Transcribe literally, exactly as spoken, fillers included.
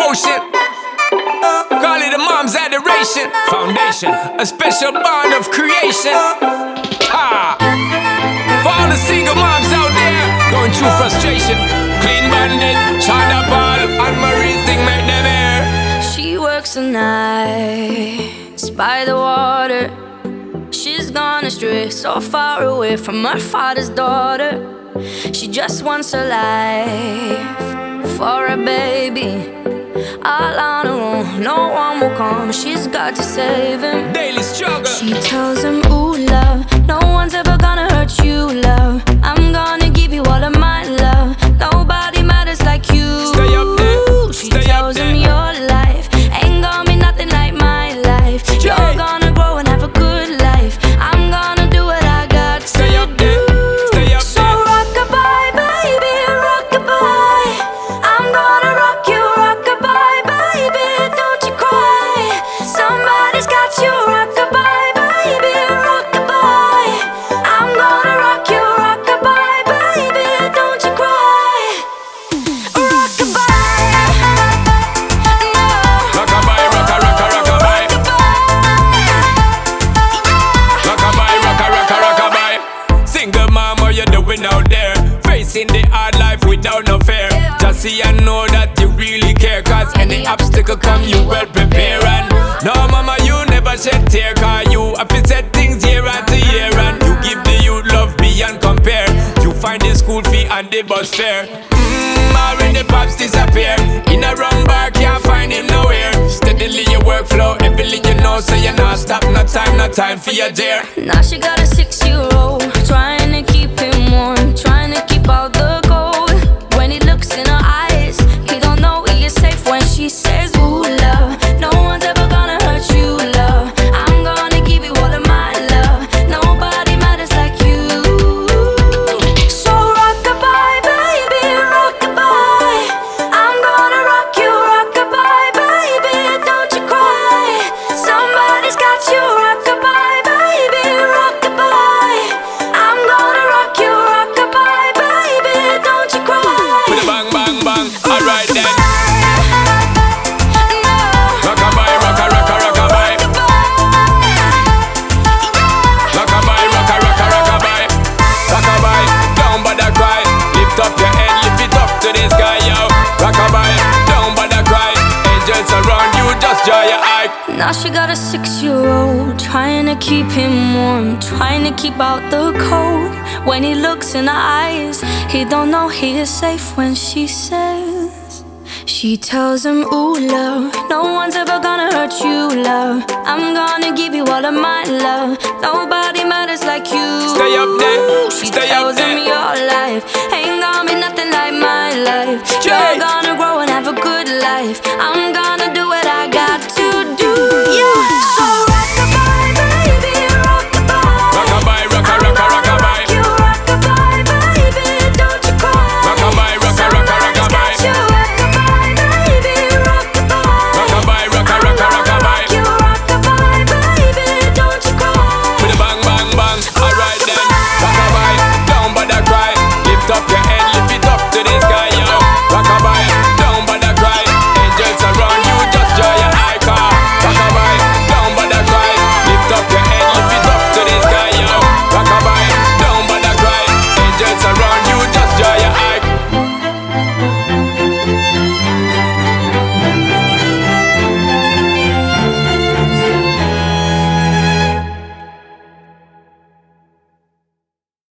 devotion. Call it a mom's adoration. Foundation, a special bond of creation. Ah. For all the single moms out there going through frustration, Clean Bandit, China Paul, and Marie thing make them air. She works the nights by the water. She's gone astray, so far away from her father's daughter. She just wants a life for a baby. All on her own, no one will come. She's got to save him. Daily struggle. She tells him, ooh, love, no one's ever gonna hurt you, love. I'm gonna give you all of my love. Nobody matters like you. Stay up there. She Stay tells up there. him your life ain't gonna be nothing like my life. You're gonna grow and have a good life. I'm gonna do what I got to Stay up do. there. Stay up So there. rock-a-bye, baby, rock-a-bye. I'm gonna rock you, rock-a-bye, baby, don't you cry. Somebody's got you, rock-a-bye, baby, rock-a-bye. I'm gonna rock you, rock-a-bye, baby, don't you cry. Rock-a-bye, no. Rock-a-bye, rocka, rocka, rock-a-bye. Rock-a-bye, rocka, rocka, rock-a-bye. Single mom, what you doing out there? Facing the hard life without no fear. Just see and know that you really care. Cause any obstacle come, you well prepare. And no mama, you never shed tear. Cause you have to set things year after year. And you give the youth love beyond compare. You find the school fee and the bus fare. Mmm, when the pops disappear. In a wrong bar, can't find him nowhere. Steadily your workflow, everything you know. So you not stop, no time, no time for your dear. Now she got a six-year-old, trying to keep him warm, trying to keep out the cold. When he looks in her eyes, he don't know he is safe when she says, ooh, love, no one's ever gonna hurt you, love. I'm gonna give you all of my love. Nobody matters like you. So rock-a-bye, baby, rock-a-bye. I'm gonna rock you, rock-a-bye, baby, don't you cry. Somebody's got you, rock-a-bye, baby, rock-a-bye. I'm gonna rock you, rock-a-bye, baby, don't you cry. With a bang, bang, bang. Alright then. No. Rock-a-bye, rocka, rocka, rock-a-bye. Rock-a-bye, rocka, rocka, rock-a-bye. Rock-a-bye, don't bother cry. Lift up your head, lift it up to the sky, yo. Rock-a-bye, don't bother cry. Angels around you, just draw your eye. Now she got a six-year-old, trying to keep him warm, trying to keep out the cold. When he looks in her eyes, he don't know he is safe when she says. She tells him, ooh, love, no one's ever gonna hurt you, love. I'm gonna give you all of my love. Nobody matters like you. Stay up there, She stay up tells him there. your life ain't gonna be nothing like my